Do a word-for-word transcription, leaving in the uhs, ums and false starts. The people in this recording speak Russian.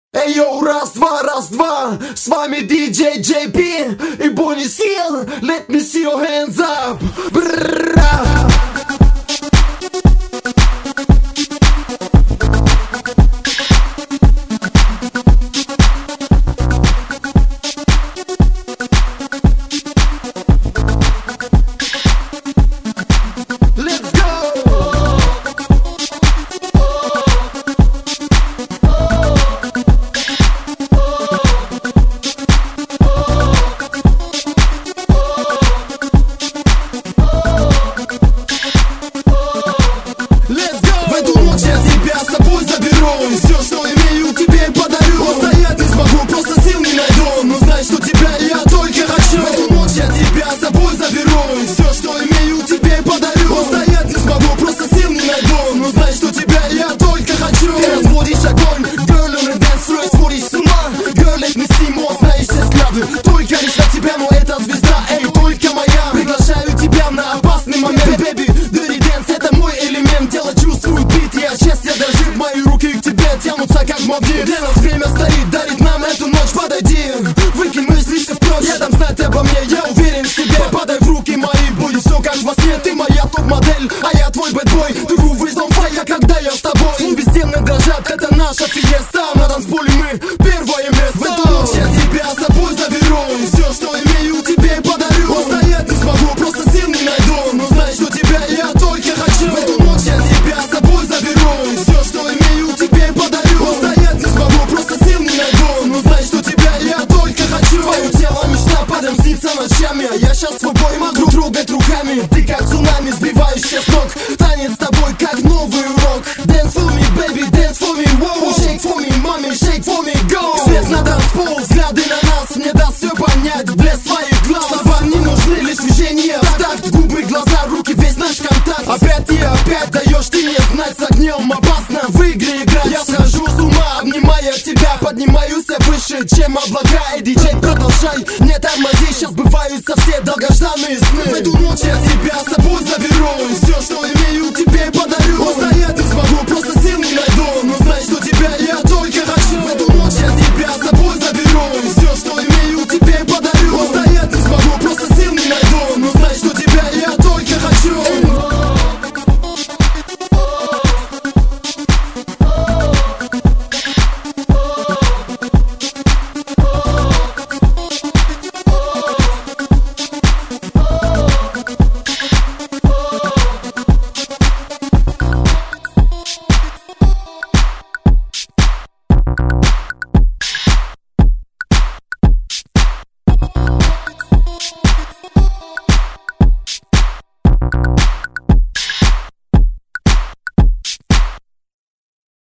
Эй, йоу, раз, два, раз, два. С вами диджей джей пи и Bonnie Seal. Let me see your hands up. Бррррра. Все, что имею, тебе подарю. Устоять не смогу, просто сил не найду. Но знай, что тебя я только хочу. В эту ночь я тебя с собой заберу. Все, что имею, тебе подарю. Устоять не смогу, просто сил не найду. Но знай, что тебя я только хочу. Ты разводишь огонь, girl, on a dance floor, сводишь с ума. Girl, let me see more, знаешь все взгляды. Только лишь на тебя, но это звезда, эй, только моя. Приглашаю тебя на опасный момент. Baby, dirty dance, это мой элемент. Тело чувствует бит, я счастье дрожит. Мои руки к тебе тянутся как магнит. Для нас время стоит, дарит нам эту ночь. Подойди, выкинь мысли все в прочь. Я дам знать обо мне, я уверен в себе. Попадай в руки мои, будет все как во сне. Ты моя топ-модель, а я твой бэтбой. Ты groove is on fire, когда я с тобой. Клубы стены дрожат, это наша фиеста. На танцполе мы первое место. В эту ночь я тебя с собой заберу. И все, что имею, тебе подарю. Устоять не смогу, просто сил не найду. Но знай, что тебя я только хочу. В эту ночь я тебя с собой заберу. И все, что имею, тебе подарю. Устоять не смогу, просто сил не найду. Но знай, что тебя я только хочу. Твое тело мечта, падаем снится ночами. А я сейчас с тобой могу трогать руками. Ты как цунами, сбивающая с ног. Танец с тобой, как новый урок. Dance for me, baby, dance for me, wow. Shake for me, mommy, shake for me, go. Свет на танцпол, взгляды на нас. Мне даст все понять, блеск своих глаз. Слова не нужны, лишь движения в такт. Губы, глаза, руки, весь наш контакт. Опять и опять даешь ты мне знать. С огнем опасно в игре играть. Я схожу с ума, обнимая тебя. Поднимаюсь выше, чем облака. И диджей, продолжай, не тормози. Сейчас сбываются все долгожданные сны. В эту ночь я тебя с собой заберу. И все, что имею, тебе подарю. Устоять не смогу, просто сил не найду. Но знай, что тебя я только хочу. В эту ночь я тебя с собой заберу.